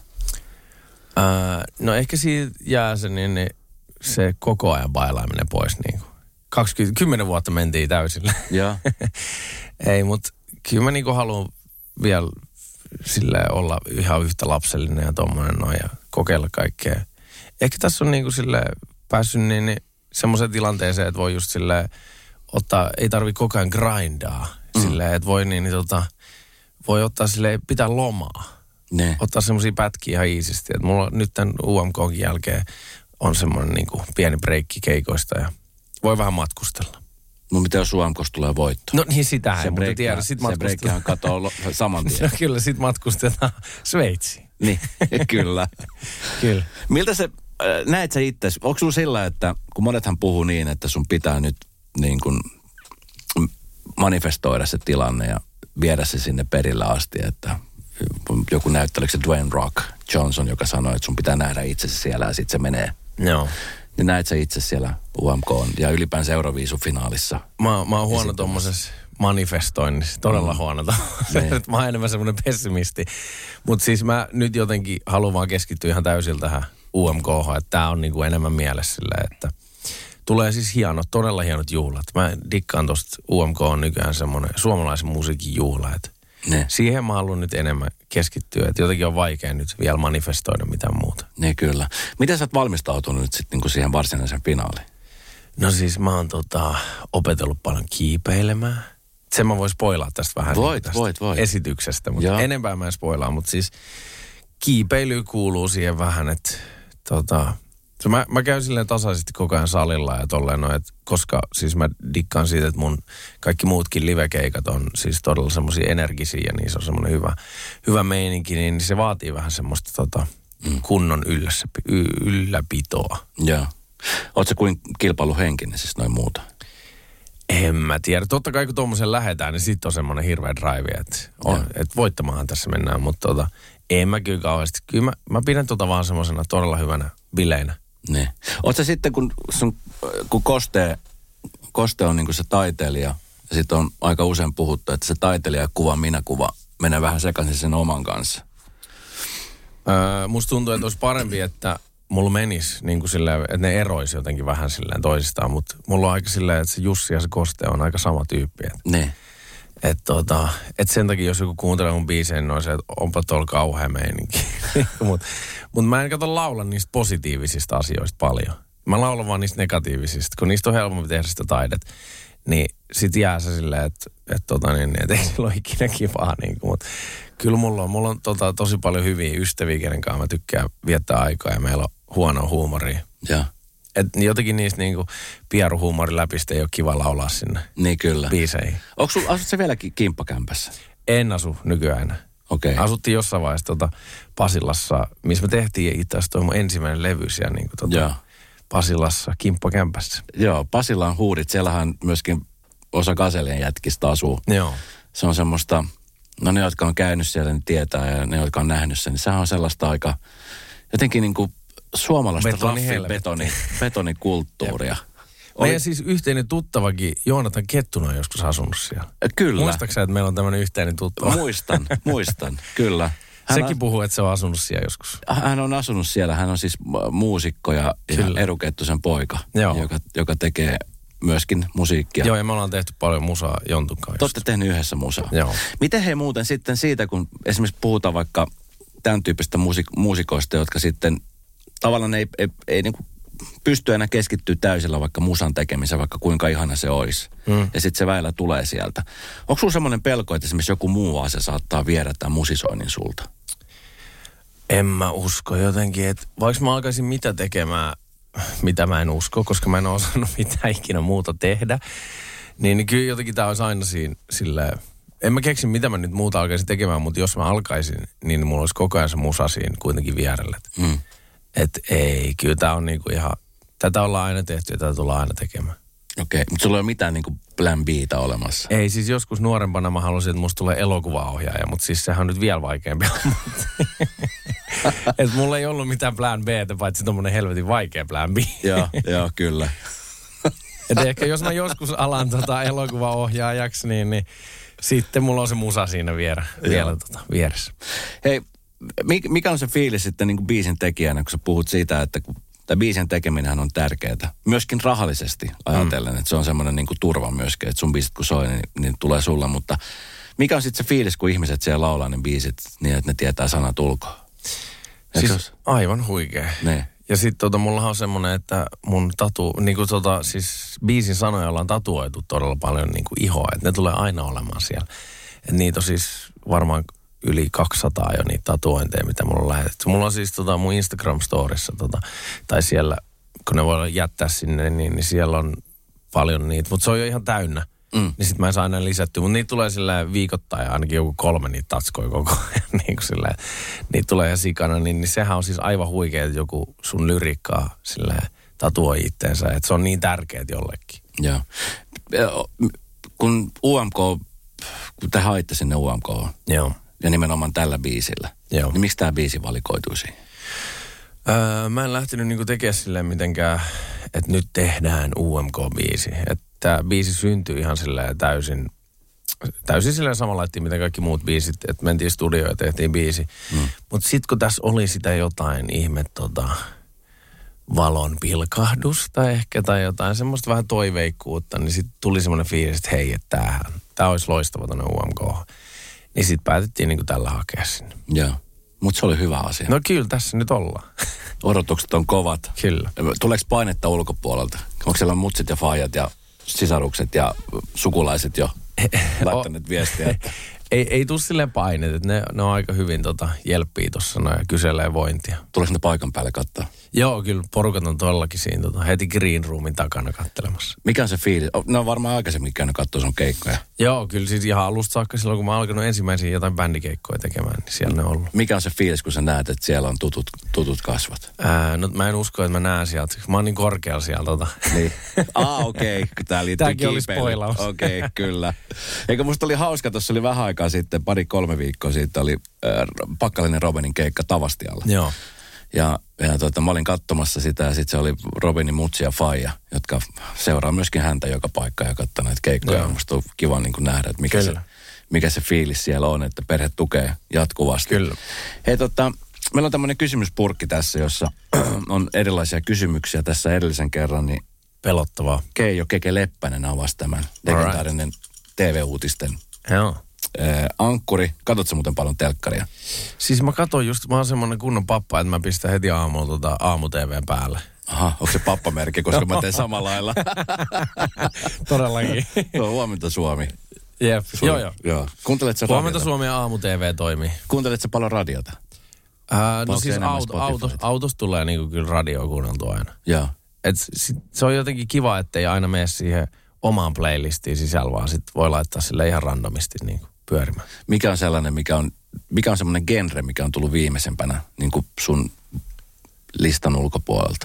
Öö, no ehkä siitä jää se, niin, niin se koko ajan bailaaminen pois. Niin kaksikymmentä, kymmenen vuotta mentiin täysillä. Joo. Ei, mutta kyllä mä niin haluan vielä silleen olla ihan yhtä lapsellinen ja tommonen noin ja kokeilla kaikkea. Ehkä tässä on niin kuin silleen päässyt niin, niin semmoiseen tilanteeseen, että voi just silleen ottaa, ei tarvi koko ajan grindaa. Mm. Silleen, että voi niin, niin tota, voi ottaa silleen, pitää lomaa. Ne. Ottaa semmosia pätkiä ihan iisisti. Että mulla nyt tämän U M K:nkin jälkeen on semmoinen niin kuin pieni breikki keikoista ja voi vähän matkustella. No mitä jos U M K:sta tulee voitto? No niin, sitähän se ei muuta tiedä. Sit se breikkihän katoo saman tien. No kyllä, sit matkustetaan Sveitsiin. Niin, kyllä. Kyllä. Miltä se, näet sä itse, onko sulla sillä, että kun monethan puhuu niin, että sun pitää nyt niin kuin manifestoida se tilanne ja viedä se sinne perille asti, että joku näyttää, oliko se Dwayne Rock Johnson, joka sanoi, että sun pitää nähdä itsesi siellä ja sitten se menee. Joo. Niin näet sä itse siellä U M K:n ja ylipäänsä Euroviisu-finaalissa? Mä, mä oon huono tommosessa manifestoinnissa, todella mm. huono. Mä oon enemmän semmoinen pessimisti. Mutta siis mä nyt jotenkin haluan vaan keskittyä ihan täysin tähän U M K:hon, että tää on niinku enemmän mielessä silleen, että tulee siis hienot, todella hienot juhlat. Mä dikkaan tosta U M K on nykyään semmoinen suomalaisen musiikin juhla, että ne. Siihen mä haluan nyt enemmän keskittyä, että jotenkin on vaikea nyt vielä manifestoida mitään muuta. Niin kyllä. Miten sä oot valmistautunut nyt sitten niinku siihen varsinaisen finaaliin? No siis mä oon tota, opetellut paljon kiipeilemään. Sen mä vois spoilaa tästä vähän voit, tästä voit, voit. esityksestä, mutta enempää mä en spoilaa. Mutta siis kiipeily kuuluu siihen vähän, että tota... Mä, mä käyn silleen tasaisesti koko ajan salilla ja tolleen noin, että koska siis mä dikkaan siitä, että mun kaikki muutkin livekeikat on siis todella semmosia energisiä ja niissä on semmoinen hyvä, hyvä meininki, niin se vaatii vähän semmoista tota, mm. kunnon yllässä, y, ylläpitoa. Joo. Ootko kuin kilpailuhenkinen siis noin muuta? En mä tiedä. Totta kai kun tuommoisen lähetään, niin sit on semmoinen hirveä drive, että, on, että voittamahan tässä mennään, mutta tota, En mä kyllä kauheasti. Kyllä mä, mä pidän tota vaan semmoisena todella hyvänä bileinä. Niin. Ootko sitten, kun, sun, kun Koste, Koste on niinku se taiteilija, ja sitten on aika usein puhuttu, että se taiteilijakuva, minäkuva menee vähän sekaisin sen oman kanssa. Öö, musta tuntuu, että olisi parempi, että mulla menisi niin kuin silleen, että ne eroisi jotenkin vähän silleen toisistaan, mutta mulla on aika silleen, että se Jussi ja se Koste on aika sama tyyppi. Että Niin. et tota, et sen takia, jos joku kuuntelee mun biisejä, niin on se, että onpa tuolla kauhea meininki. Mutta mut mä en kato laula niistä positiivisista asioista paljon. Mä laulan vaan niistä negatiivisista, kun niistä on helpompi tehdä sitä taidet. Niin sit jää se silleen, että et tota niin, et ei sillä ole ikinä kivaa. Niin mutta kyllä mulla on, mulla on tota, tosi paljon hyviä ystäviä, kenen kanssa mä tykkään viettää aikaa ja meillä on huonoa huumoria. Joo. Et jotenkin niistä niinku pieruhuumorin läpistä ei ole kiva laulaa sinne Niin kyllä. biiseihin. Onko sulla, asut sä vieläkin kimppakämpässä? En asu nykyään. Okei. Okay. Asuttiin jossain vaiheessa tota Pasilassa, missä me tehtiin itse asiassa toi mun ensimmäinen levy siellä niinku tota Joo. Pasilassa kimppakämpässä. Joo, Pasilan huudit, siellähän myöskin osa Gazelien jätkistä asuu. Joo. Se on semmoista, no ne, jotka on käynyt siellä, niin tietää, ja ne, jotka on nähnyt sen, niin sehän on sellaista aika, jotenkin niin kuin suomalaista Betoni raffin betoni, betonikulttuuria. Meidän siis yhteinen tuttavakin, Joonatan Kettunen on joskus asunut siellä. Kyllä. Muistatko sä, että meillä on tämmöinen yhteinen tuttava? Muistan, muistan, kyllä. Hän Sekin on, puhuu, että se on asunut siellä joskus. hän on asunut siellä, hän on siis muusikko ja, ja Eero Kettusen poika, joka, joka tekee myöskin musiikkia. Joo, ja me ollaan tehty paljon musaa Jontun kanssa. Te olette tehnyt yhdessä musaa. Joo. Miten he muuten sitten siitä, kun esimerkiksi puhutaan vaikka tämän tyyppistä muusik- muusikoista, jotka sitten tavallaan ei, ei, ei niin kuin pysty enää keskittyä täysillä vaikka musan tekemiseen, vaikka kuinka ihana se olisi. Mm. Ja sitten se väillä tulee sieltä. Onko sulla semmoinen pelko, että esimerkiksi joku muu asia saattaa viedä tämän musisoinnin sulta? En mä usko jotenkin, että vaikka mä alkaisin mitä tekemään, mitä mä en usko, koska mä en ole osannut mitään ikinä muuta tehdä, niin, niin kyllä jotenkin tää olisi aina siinä silleen, en mä keksi mitä mä nyt muuta alkaisin tekemään, mutta jos mä alkaisin, niin mulla olisi koko ajan se musa siinä kuitenkin vierellä. Mm. Että ei, kyllä tää on niinku ihan, tätä ollaan aina tehty ja tätä tullaan aina tekemään. Okei, mutta sulla ei ole mitään niin kuin plan B:tä olemassa? Ei, siis joskus nuorempana mä halusin, että musta tulee elokuvaohjaaja, mutta siis sehän on nyt vielä vaikeampi. Että mulla ei ollut mitään plan B:tä, paitsi tommonen helvetin vaikea plan B. Joo, joo, kyllä. Että ehkä jos mä joskus alan tota elokuvaohjaajaksi, niin, niin sitten mulla on se musa siinä viera, vielä tota, vieressä. Hei, mikä on se fiilis sitten niin kuin biisin tekijänä, kun sä puhut siitä, että tämä biisin tekeminen on tärkeää. Myöskin rahallisesti ajatellen, mm. että se on semmoinen niin kuin turva myöskin, että sun biisit kun soi, niin, niin tulee sulle. Mutta mikä on sitten se fiilis, kun ihmiset siellä laulaa ne biisit niin, että ne tietää sanat ulkoa? Siis aivan huikea. Ne. Ja sitten tota, mullahan on semmoinen, että mun tatu, niinku tota, siis biisin sanoja ollaan tatuoitu todella paljon niinku ihoa, että ne tulee aina olemaan siellä. Et niitä on siis varmaan yli kaksisataa jo niitä tatuointeja, mitä mulla on lähetetty. Mulla on siis tota mun Instagram-storissa, tota, tai siellä, kun ne voi jättää sinne, niin, niin siellä on paljon niitä. Mutta se on jo ihan täynnä. Mm. Niin sit mä en saa aina lisättyä. Mutta niitä tulee silleen viikoittain, ainakin joku kolme niitä tatskoja koko ajan. niin kuin silleen, niitä tulee ihan sikana. Niin, niin sehän on siis aivan huikea, että joku sun lyriikkaa silleen tatuoi itteensä. Että se on niin tärkeää jollekin. Joo. Kun U M K, kun te haitte sinne U M K. Joo. Ja nimenomaan tällä biisillä. Joo. Niin miksi tämä biisi valikoitui siihen? Öö, mä en lähtenyt niinku tekemään silleen mitenkään, että nyt tehdään U M K-biisi. Että tämä biisi syntyi ihan silleen täysin, täysin silleen samalla laittiin, mitä kaikki muut biisit. Että mentiin studioon ja tehtiin biisi. Mm. Mutta sitten kun tässä oli sitä jotain ihme tota, valon pilkahdusta ehkä tai jotain semmoista vähän toiveikkuutta, niin sitten tuli semmoinen fiilis, että hei, että tämähän, tämä olisi loistava tuonne U M K. Niin sitten päätettiin niinku tällä hakea sinne. Joo. Mutta se oli hyvä asia. No kyllä, tässä nyt ollaan. Odotukset on kovat. Kyllä. Tuleeko painetta ulkopuolelta? Onko siellä mutsit ja faijat ja sisarukset ja sukulaiset jo laittaneet viestiä? Että... ei, ei tule silleen painet, että ne, ne on aika hyvin tota, jelppii tuossa ja kyselee vointia. Tuleeko ne paikan päälle katsoa? Joo, kyllä porukat on todellakin siinä tota, heti Green Roomin takana kattelemassa. Mikä on se fiilis? Ne on varmaan aikaisemmin käynyt katsoa sun keikkoja. Joo, kyllä siis ihan alusta saakka silloin, kun mä oon alkanut ensimmäisiä jotain bändikeikkoja tekemään, niin siellä ne on ollut. Mikä on se fiilis, kun sä näet, että siellä on tutut, tutut kasvot? Ää, no mä en usko, että mä näen sieltä. Mä oon niin korkealla siellä tota. Niin. Ah, okei. Okay. Tää liittyy Tääkin oli spoilaus. Okei, okay, kyllä. Eikö musta oli hauska, tuossa oli vähän aikaa sitten, pari kolme viikkoa sitten oli äh, Pakkalainen Robinin keikka Tavastialla. Joo. Ja, ja tota, mä olin katsomassa sitä ja sitten se oli Robinin mutsi ja faija, jotka seuraa myöskin häntä joka paikka ja katsoo näitä keikkoja. Joo. Musta on kiva niin kuin nähdä, että mikä se, mikä se fiilis siellä on, että perhe tukee jatkuvasti. Kyllä. Hei tota, meillä on tämmöinen kysymyspurkki tässä, jossa on erilaisia kysymyksiä tässä edellisen kerran, niin pelottavaa. Keijo Keke Leppänen avasi tämän legendaarinen T V-uutisten Joo. Äh, ankkuri. Katsotko muuten paljon telkkaria? Siis mä katson just, mä oon semmonen kunnon pappa, että mä pistän heti aamulla tota aamu-T V:n päälle. Aha, onko se pappamerkki, koska mä teen samalla lailla? Todellakin. Joo, huomenta Suomi. Jep, Suomi. joo joo. joo. Kuunteletko sä Huomenta radiota? Suomi ja aamu-T V toimii. Kuunteletko sä paljon radiota? Ää, no siis auto, auto, autosta tulee niinku kyllä radioa kuunneltua aina. Joo. Et sit, se on jotenkin kiva, ettei aina mene siihen omaan playlistiin sisällä, vaan sit voi laittaa sille ihan randomisti niinku pyörimään. Mikä on sellainen, mikä on, mikä on semmoinen genre, mikä on tullut viimeisempänä niin kuin sun listan ulkopuolelta?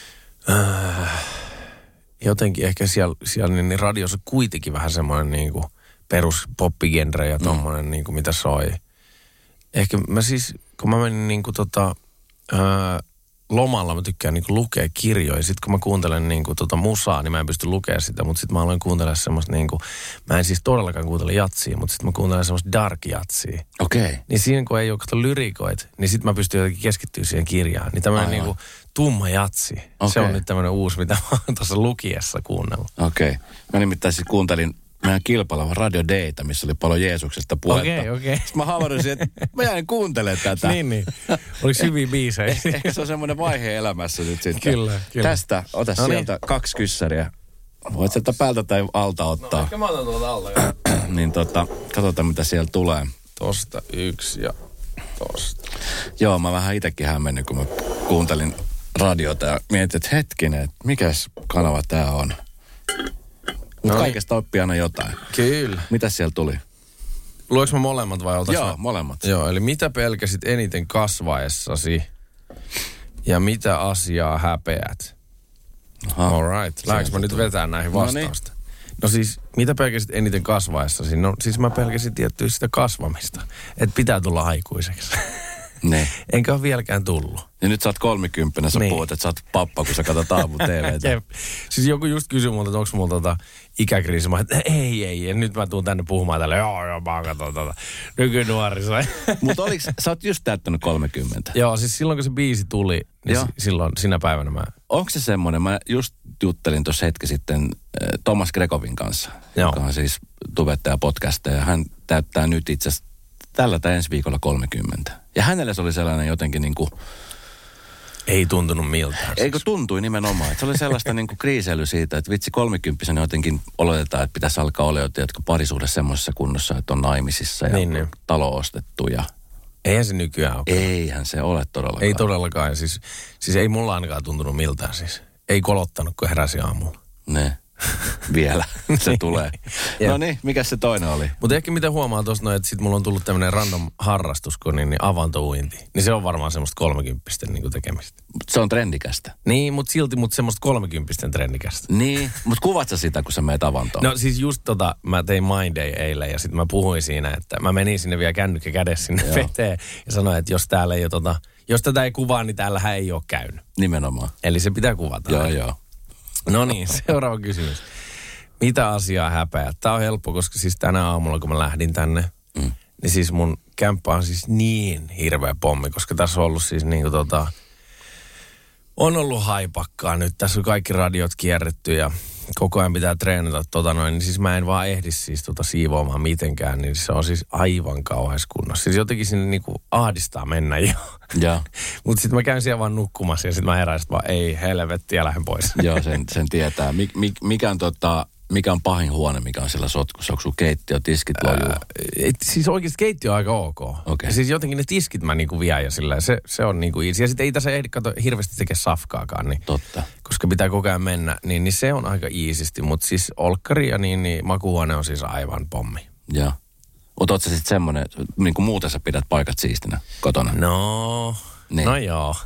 Äh, jotenkin ehkä siellä, siellä niin, niin radiossa kuitenkin vähän semmoinen niinku perus poppigenre ja tommonen mm. niinku mitä soi. Ehkä mä siis, kun mä menin niinku tota, ää, lomalla mä tykkään niinku lukea kirjoja. Sitten kun mä kuuntelen niinku tota musaa, niin mä en pysty lukemaan sitä. Mutta sitten mä aloin kuuntelemaan semmoista niinku, mä en siis todellakaan kuuntele jatsia, mutta sitten mä kuuntelen semmoista dark jatsia. Okei. Okay. Niin siinä kun ei ole kato lyrikoit, niin sitten mä pystyn jotenkin keskittyä siihen kirjaan. Niin tämmöinen niinku tumma jatsi. Okay. Se on nyt tämmöinen uusi, mitä mä oon tuossa lukiessa kuunnellut. Okei. Okay. Mä nimittäin siis kuuntelin meidän kilpaileva Radio Data, missä oli paljon Jeesuksesta puhetta. Okei, okay, okei. Okay. Sitten mä havahdusin, että mä jäin kuuntelemaan tätä. niin, niin. Oliko hyviä biisejä? Eh, ehkä se on semmoinen vaihe elämässä nyt sitten. Kyllä, kyllä. Tästä, ota no sieltä niin. kaksi kyssäriä. Voit sieltä päältä tai alta ottaa. No, ehkä mä otan tuolta alta. niin tota, katsotaan mitä siellä tulee. Tosta yksi ja tosta. Joo, mä vähän itsekin hämmennyt, kun mä kuuntelin radiota ja mietin, että hetkinen, että mikäs kanava tää on. Mutta no kaikesta oppii aina jotain. Kyllä. Mitäs siellä tuli? Lueks mä molemmat vai oltais Joo, mä... molemmat. Joo, eli mitä pelkäsit eniten kasvaessasi ja mitä asiaa häpeät? Aha. All right. Lähdekö mä nyt vetää näihin vastausta? No, niin. no siis, mitä pelkäsit eniten kasvaessasi? No siis mä pelkäsin tiettyä sitä kasvamista. Että pitää tulla aikuiseksi. Ne. Enkä ole vieläkään tullut. Ja nyt sä oot kolmikymppinen, sä niin. puhut, että sä oot pappa, kun sä katsot aamu T V:tä. Siis joku just kysyi multa, että onko mulla tota ikäkriisi. Mä että ei, ei, ei. Nyt mä tuun tänne puhumaan tälle. Joo, joo, mä katson tota nykynuorissa. Mutta oliks, sä oot just täyttänyt kolmekymmentä. Joo, siis silloin kun se biisi tuli, niin s- silloin sinä päivänä mä... Onko se semmoinen, mä just juttelin tuossa hetki sitten äh, Thomas Grekovin kanssa, joo. joka on siis tubettaja podcastaja. Hän täyttää nyt itse asiassa tällä tai ensi viikolla kolmekymmentä. Ja hänelle se oli sellainen jotenkin niin kuin... Ei tuntunut miltään. Eikö tuntui nimenomaan. Että se oli sellaista niin kuin kriiseily siitä, että vitsi kolmikymppisenä jotenkin oletetaan, että pitäisi alkaa olla jotka parisuhde semmoisessa kunnossa, että on naimisissa ja niin, niin. talo ostettu ja... Eihän se nykyään ole. Eihän se ole todellakaan. Ei todellakaan. Siis, siis ei mulla ainakaan tuntunut miltään siis. Ei kolottanut, kun heräsi aamulla. Ne. Vielä. Se tulee. No niin, mikä se toinen oli? Mutta ehkä mitä huomaa tuossa noin, että sit mulla on tullut tämmöinen random harrastus, kun niin, niin avantouinti. Niin se on varmaan semmoista kolmekymppisten niin tekemistä. Se on trendikästä. Niin, mutta silti mut semmoista kolmekymppisten trendikästä. Niin, mutta kuvat sä sitä, kun sä meet avantoon? No siis just tota, mä tein Mind Day eilen ja sitten mä puhuin siinä, että mä menin sinne vielä kännykkä kädessä sinne Joo. veteen ja sanoin, että jos täällä ei ole tota, jos tätä ei kuvaa, niin täällähän ei ole käynyt. Nimenomaan. Eli se pitää kuvata. Joo, joo. No niin, seuraava kysymys. Mitä asiaa häpeät? Tää on helppo, koska siis tänä aamulla, kun mä lähdin tänne, mm. niin siis mun kämppä on siis niin hirveä pommi, koska tässä on ollut siis niinku tota, on ollut haipakkaa nyt. Tässä on kaikki radiot kierretty ja koko ajan pitää treenata tota noin, niin siis mä en vaan ehdi siis tota siivoamaan mitenkään, niin se on siis aivan kauheassa kunnossa. Siis jotenkin sinne niinku ahdistaa mennä jo. Joo. Mutta sitten mä käyn siellä vaan nukkumassa ja sitten mä herään, vaan ei helvettiä, lähden pois. Joo, sen, sen tietää. Mik, mik, mikä on tota, mikä on pahin huone, mikä on siellä sotkussa? Onko sun keittiö, tiskit lojuu? Ää, et, siis oikeasti keittiö on aika ok. Okay. Ja siis jotenkin ne tiskit mä niinku vien ja sillä se, se on niinku easy. Ja sitten ei tässä ehdi kato hirveästi tekee safkaakaan. Niin, Totta. koska pitää koko ajan mennä, niin, niin se on aika easysti. Mutta siis olkkari ja niin, niin makuuhuone on siis aivan pommi. Joo. Mutta oot sä sitten semmoinen, niin kuin muuten sä pidät paikat siistinä kotona? No, niin. no joo.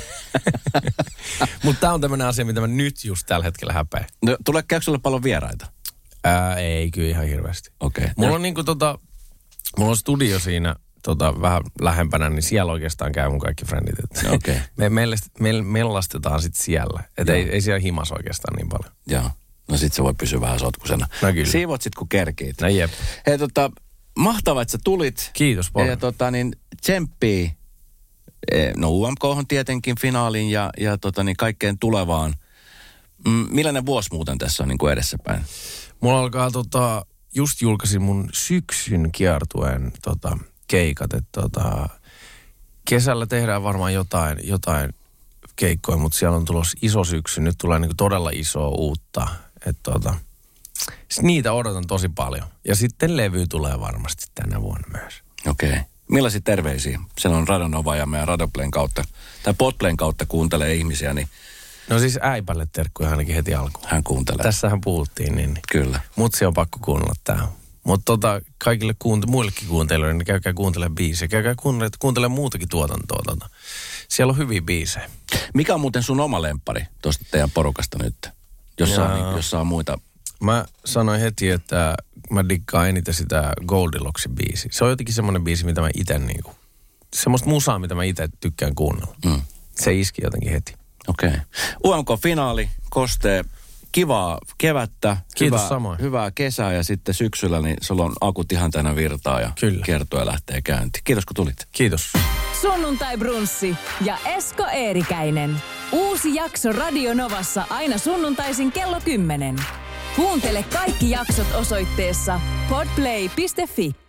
Mutta tää on tämmönen asia, mitä mä nyt just tällä hetkellä häpeän. No, tulee, käykö sulle paljon vieraita? Ää, ei, kyllä ihan hirveästi. Okei. Okay. Mulla on niinku tota, mulla on studio siinä tota, vähän lähempänä, niin siellä oikeastaan käy mun kaikki frendit. Okei. Okay. Me, meille, me mellastetaan sit siellä. Että ei, ei siellä himas oikeastaan niin paljon. Joo. No sit se voi pysyä vähän sotkusena. No kyllä. Siivot sit kun kerkiit. No jep. Hei tota, mahtavaa, että sä tulit. Kiitos paljon. Ja tota niin, tsemppii. No U M K:hon tietenkin finaaliin ja, ja tota niin, kaikkeen tulevaan. Mm, millainen vuosi muuten tässä on niin kuin edessäpäin? Mulla alkaa tota, just julkaisin mun syksyn kiertueen tota, keikat. Et, tota, kesällä tehdään varmaan jotain, jotain keikkoja, mutta siellä on tulossa iso syksy. Nyt tulee niinku todella isoa uutta. Et, tota, niitä odotan tosi paljon. Ja sitten levy tulee varmasti tänä vuonna myös. Okei. Okay. Millaisia terveisiä? Siellä on Radionova ja meidän Radioplayn kautta, tai Podplayn kautta kuuntelee ihmisiä, niin... No siis äipälle terkkuja ainakin heti alkuun. Hän kuuntelee. Tässähän puhuttiin, niin... niin. Kyllä. Mutsi on pakko kuunnella tää. Mutta tota, kaikille kuunte- muillekin kuuntelijoille, niin käykää kuuntelemaan biisejä. Käykää kuuntelemaan, kuuntelemaan muutakin tuotantoa. Tota. Siellä on hyviä biisejä. Mikä on muuten sun oma lemppari tuosta teidän porukasta nyt? Jos saa, niin, jos saa muita... Mä sanoin heti, että mä dikkaan eniten sitä Goldilocks biisi. Se on jotenkin semmoinen biisi, mitä mä ite niinku... Semmoista musaa, mitä mä ite tykkään kuunnella. Mm. Se iski jotenkin heti. Okei. Okay. U M K-finaali, Kostee, kivaa kevättä. Kiitos hyvää, samoin. Hyvää kesää ja sitten syksyllä, niin sulla on akut ihan täynnä virtaa ja kiertue lähtee käyntiin. Kiitos kun tulit. Kiitos. Sunnuntai Brunssi ja Esko Eerikäinen. Uusi jakso Radio Novassa aina sunnuntaisin kello kymmenen. Kuuntele kaikki jaksot osoitteessa podplay piste fi.